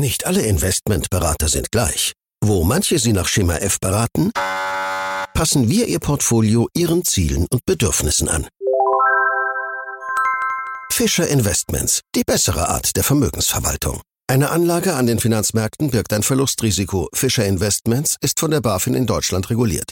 Nicht alle Investmentberater sind gleich. Wo manche Sie nach Schema F beraten, passen wir Ihr Portfolio Ihren Zielen und Bedürfnissen an. Fischer Investments, die bessere Art der Vermögensverwaltung. Eine Anlage an den Finanzmärkten birgt ein Verlustrisiko. Fischer Investments ist von der BaFin in Deutschland reguliert.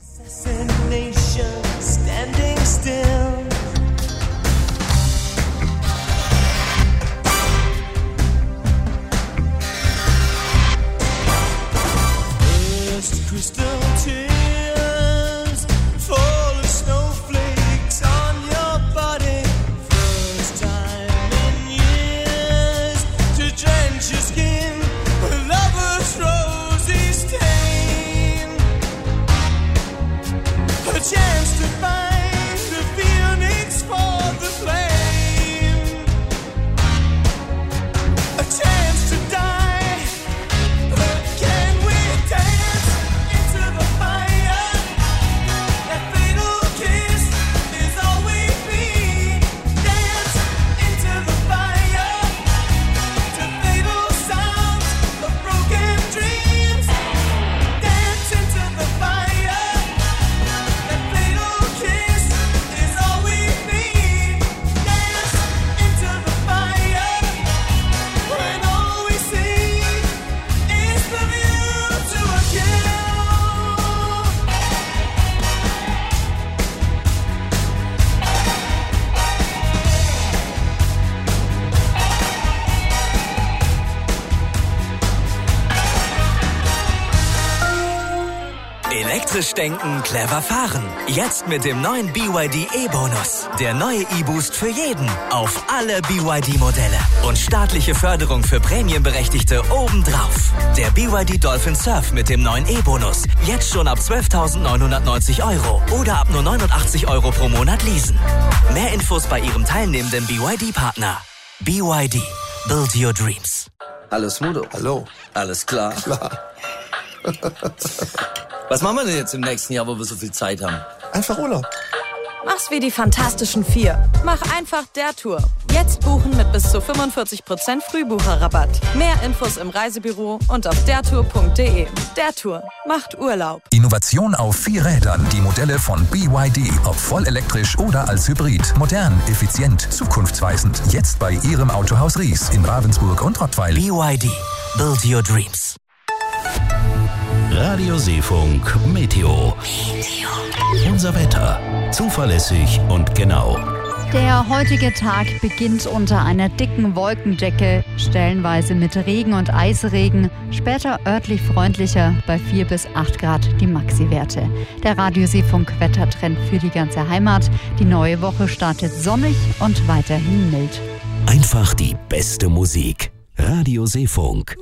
Elektrisch denken, clever fahren. Jetzt mit dem neuen BYD E-Bonus. Der neue E-Boost für jeden. Auf alle BYD-Modelle. Und staatliche Förderung für Prämienberechtigte obendrauf. Der BYD Dolphin Surf mit dem neuen E-Bonus. Jetzt schon ab 12.990 € oder ab nur 89 € pro Monat leasen. Mehr Infos bei Ihrem teilnehmenden BYD-Partner. BYD. Build your dreams. Hallo Smudo. Hallo. Alles klar? Klar. Was machen wir denn jetzt im nächsten Jahr, wo wir so viel Zeit haben? Einfach Urlaub. Mach's wie die Fantastischen Vier. Mach einfach der Tour. Jetzt buchen mit bis zu 45% Frühbucherrabatt. Mehr Infos im Reisebüro und auf dertour.de. Der Tour macht Urlaub. Innovation auf 4 Rädern. Die Modelle von BYD. Ob voll elektrisch oder als Hybrid. Modern, effizient, zukunftsweisend. Jetzt bei Ihrem Autohaus Ries in Ravensburg und Rottweil. BYD. Build your dreams. Radio Seefunk Meteo. Unser Wetter. Zuverlässig und genau. Der heutige Tag beginnt unter einer dicken Wolkendecke, stellenweise mit Regen und Eisregen, später örtlich freundlicher bei 4 bis 8 Grad die Maxi-Werte. Der Radio Seefunk Wettertrend für die ganze Heimat. Die neue Woche startet sonnig und weiterhin mild. Einfach die beste Musik. Radio Seefunk.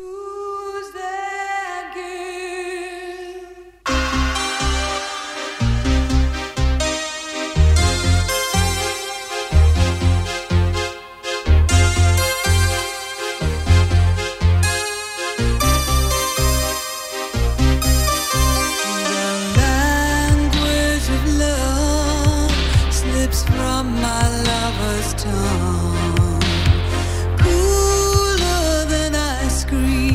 Cooler than ice cream.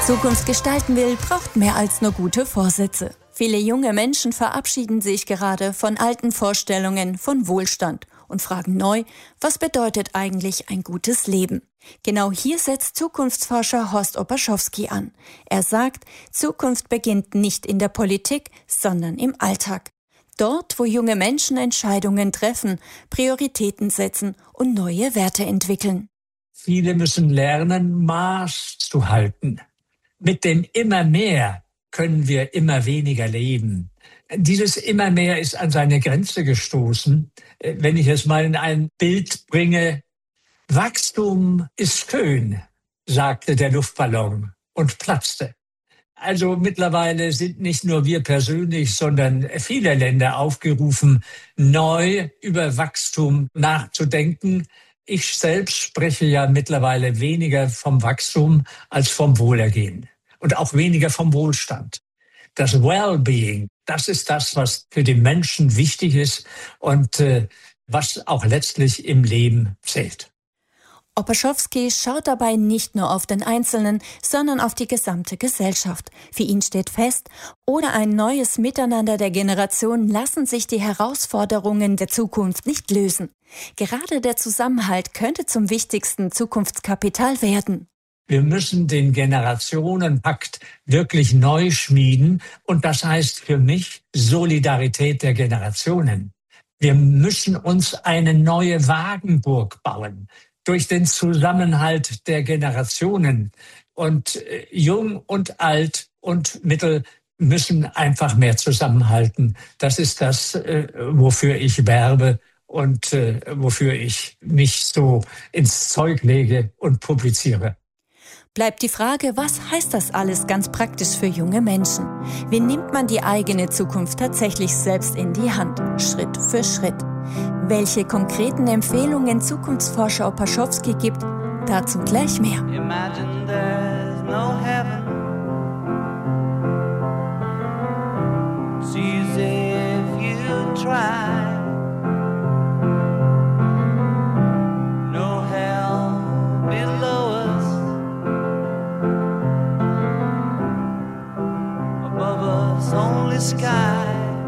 Zukunft gestalten will, braucht mehr als nur gute Vorsätze. Viele junge Menschen verabschieden sich gerade von alten Vorstellungen von Wohlstand und fragen neu, was bedeutet eigentlich ein gutes Leben? Genau hier setzt Zukunftsforscher Horst Opaschowski an. Er sagt, Zukunft beginnt nicht in der Politik, sondern im Alltag. Dort, wo junge Menschen Entscheidungen treffen, Prioritäten setzen und neue Werte entwickeln. Viele müssen lernen, Maß zu halten. Mit dem immer mehr können wir immer weniger leben. Dieses immer mehr ist an seine Grenze gestoßen. Wenn ich es mal in ein Bild bringe, Wachstum ist schön, sagte der Luftballon und platzte. Also mittlerweile sind nicht nur wir persönlich, sondern viele Länder aufgerufen, neu über Wachstum nachzudenken. Ich selbst spreche ja mittlerweile weniger vom Wachstum als vom Wohlergehen und auch weniger vom Wohlstand. Das Wellbeing, das ist das, was für den Menschen wichtig ist und was auch letztlich im Leben zählt. Opaschowski schaut dabei nicht nur auf den Einzelnen, sondern auf die gesamte Gesellschaft. Für ihn steht fest, ohne ein neues Miteinander der Generationen lassen sich die Herausforderungen der Zukunft nicht lösen. Gerade der Zusammenhalt könnte zum wichtigsten Zukunftskapital werden. Wir müssen den Generationenpakt wirklich neu schmieden und das heißt für mich Solidarität der Generationen. Wir müssen uns eine neue Wagenburg bauen. Durch den Zusammenhalt der Generationen. Und Jung und Alt und Mittel müssen einfach mehr zusammenhalten. Das ist das, wofür ich werbe und wofür ich mich so ins Zeug lege und publiziere. Bleibt die Frage, was heißt das alles ganz praktisch für junge Menschen? Wie nimmt man die eigene Zukunft tatsächlich selbst in die Hand, Schritt für Schritt? Welche konkreten Empfehlungen Zukunftsforscher Opaschowski gibt, dazu gleich mehr. Imagine there's no heaven. It's easy if you try. No hell below us. Above us only sky.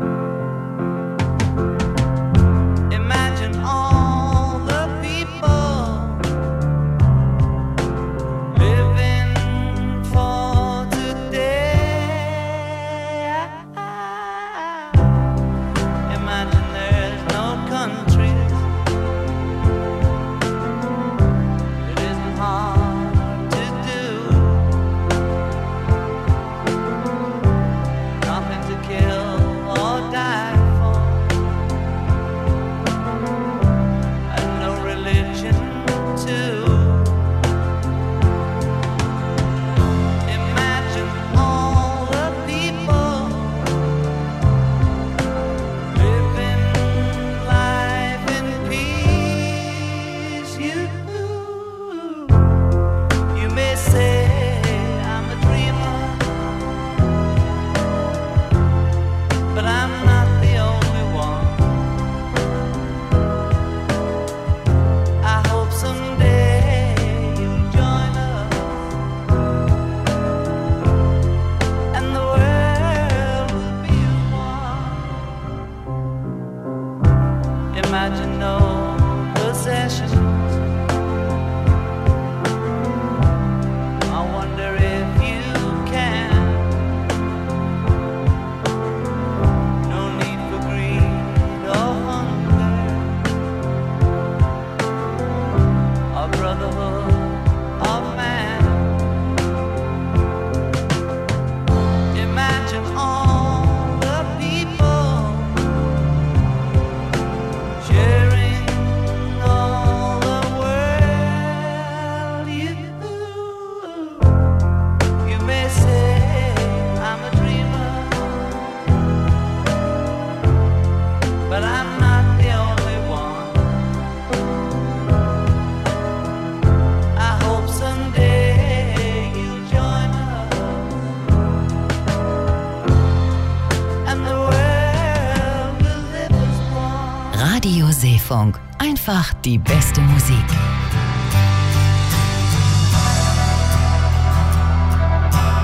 Seefunk. Einfach die beste Musik.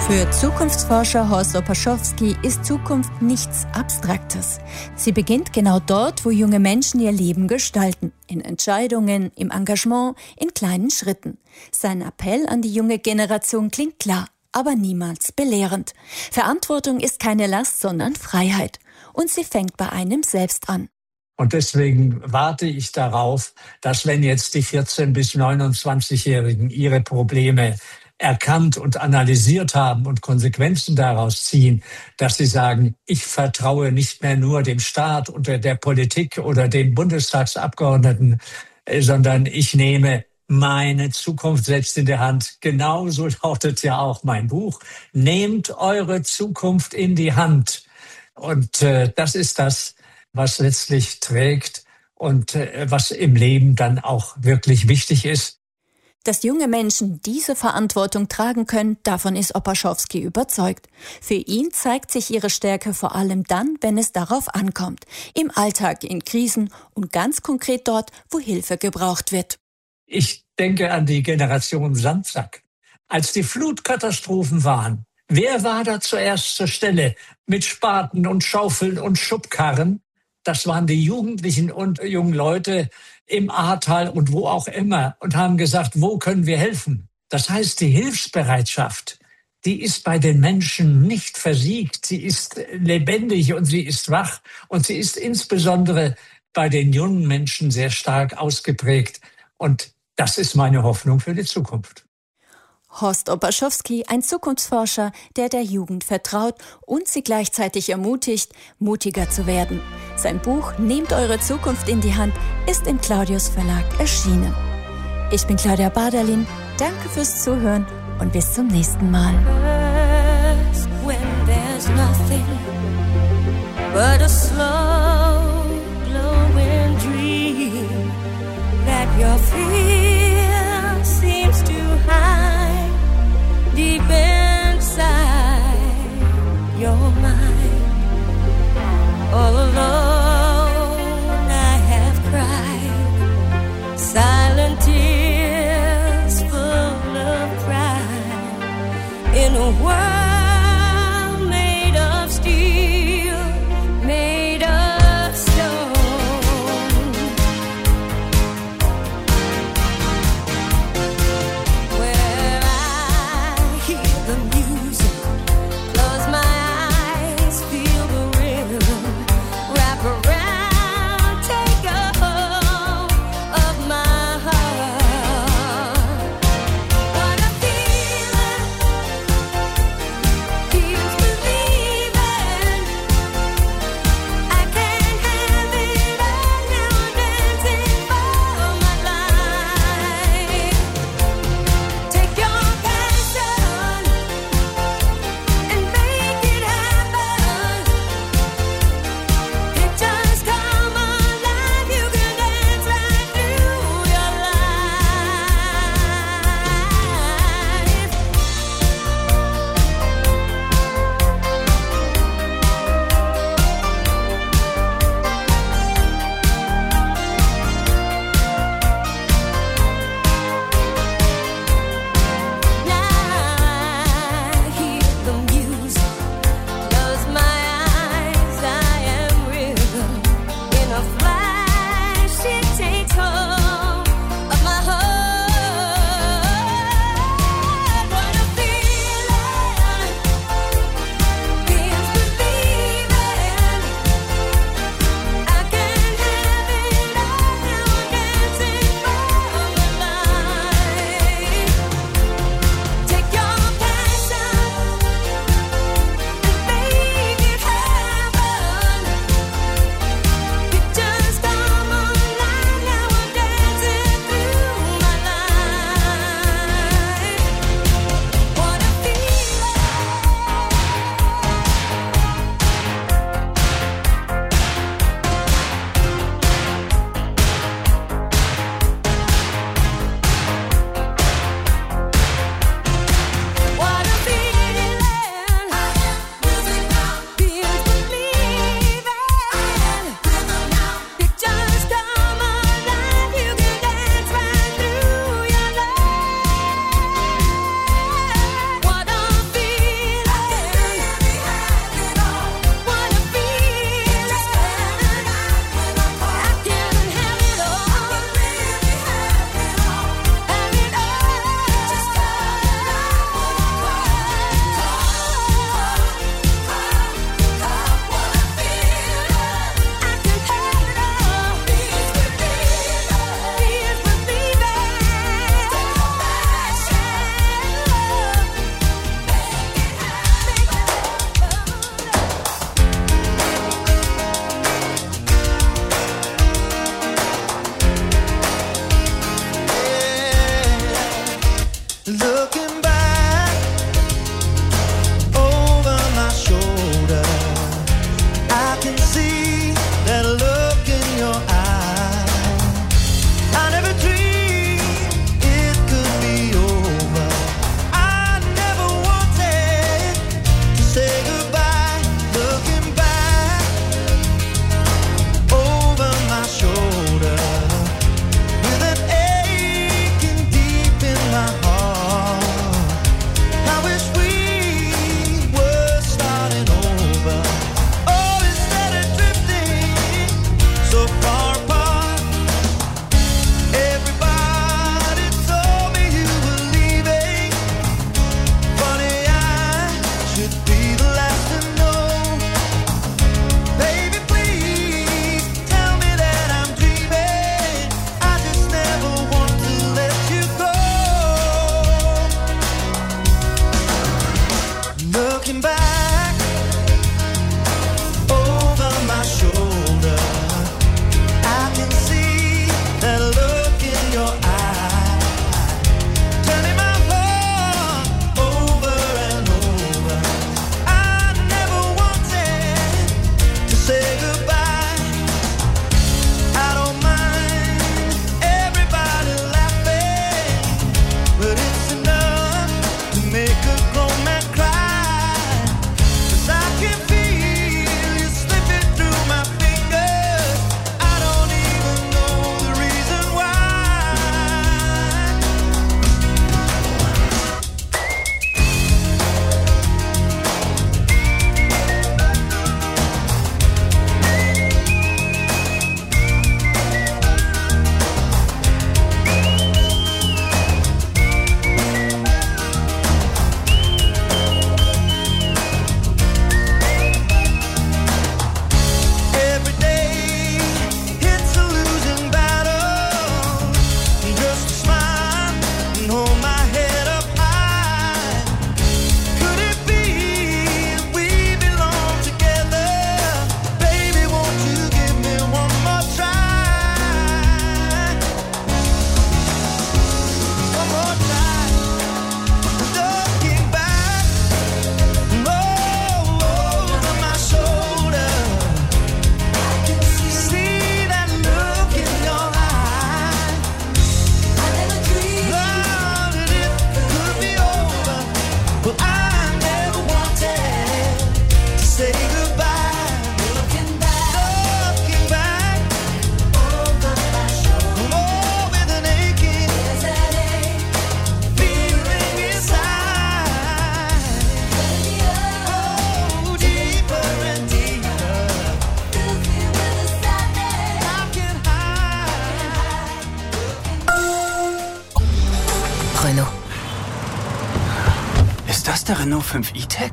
Für Zukunftsforscher Horst Opaschowski ist Zukunft nichts Abstraktes. Sie beginnt genau dort, wo junge Menschen ihr Leben gestalten. In Entscheidungen, im Engagement, in kleinen Schritten. Sein Appell an die junge Generation klingt klar, aber niemals belehrend. Verantwortung ist keine Last, sondern Freiheit. Und sie fängt bei einem selbst an. Und deswegen warte ich darauf, dass wenn jetzt die 14- bis 29-Jährigen ihre Probleme erkannt und analysiert haben und Konsequenzen daraus ziehen, dass sie sagen, ich vertraue nicht mehr nur dem Staat oder der Politik oder dem Bundestagsabgeordneten, sondern ich nehme meine Zukunft selbst in der Hand. Genauso lautet ja auch mein Buch. Nehmt eure Zukunft in die Hand. Und das ist das, was letztlich trägt und was im Leben dann auch wirklich wichtig ist. Dass junge Menschen diese Verantwortung tragen können, davon ist Opaschowski überzeugt. Für ihn zeigt sich ihre Stärke vor allem dann, wenn es darauf ankommt. Im Alltag, in Krisen und ganz konkret dort, wo Hilfe gebraucht wird. Ich denke an die Generation Sandsack. Als die Flutkatastrophen waren, wer war da zuerst zur Stelle mit Spaten und Schaufeln und Schubkarren? Das waren die Jugendlichen und jungen Leute im Ahrtal und wo auch immer und haben gesagt, wo können wir helfen? Das heißt, die Hilfsbereitschaft, die ist bei den Menschen nicht versiegt. Sie ist lebendig und sie ist wach und sie ist insbesondere bei den jungen Menschen sehr stark ausgeprägt. Und das ist meine Hoffnung für die Zukunft. Horst Opaschowski, ein Zukunftsforscher, der Jugend vertraut und sie gleichzeitig ermutigt, mutiger zu werden. Sein Buch »Nehmt eure Zukunft in die Hand« ist im Claudius Verlag erschienen. Ich bin Claudia Baderlin, danke fürs Zuhören und bis zum nächsten Mal. Deep inside your mind, all alone I have cried, silent tears full of pride, in a world made of steel, made of stone. Looking back over my shoulder, I can see that look in your eye. I never dreamed it could be over. I never wanted to say goodbye. Looking back over my shoulder, with an aching deep in my heart. I wish we were starting over. Oh, instead of drifting so far apart. Everybody told me you were leaving. Funny, I should be the last to know. Baby, please tell me that I'm dreaming. I just never want to let you go. Looking back over my shoulder, I can see that look in your eye, turning my heart over and over. I never wanted to say goodbye. I don't mind everybody laughing, but it's enough to make a grown man cry. 'Cause I can feel you slipping through my fingers. I don't even know the reason why. Every day it's a losing battle. Just a smile and hold my head up high. Could it be we belong together? Baby, won't you give me one more try? One more try. Looking back over my shoulder, see that look in your eye. I never dreamed that it could be over. Well, I never wanted to say goodbye. Looking back over my shoulder, oh, with an aching feeling inside. Oh, deeper and deeper. I can hide. Renault. Ist das der Renault 5 E-Tech?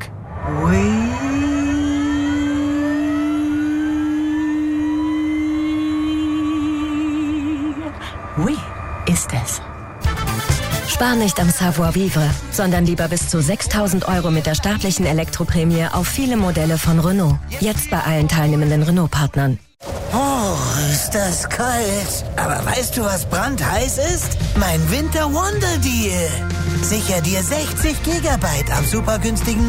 Oui, ist es. Spar nicht am Savoir-vivre, sondern lieber bis zu 6.000 € mit der staatlichen Elektroprämie auf viele Modelle von Renault. Jetzt bei allen teilnehmenden Renault-Partnern. Oh, ist das kalt. Aber weißt du, was brandheiß ist? Mein Winter-Wonder-Deal. Sicher dir 60 Gigabyte am super günstigen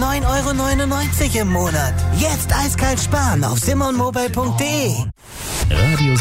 9,99 € im Monat. Jetzt eiskalt sparen auf simonmobile.de. Radio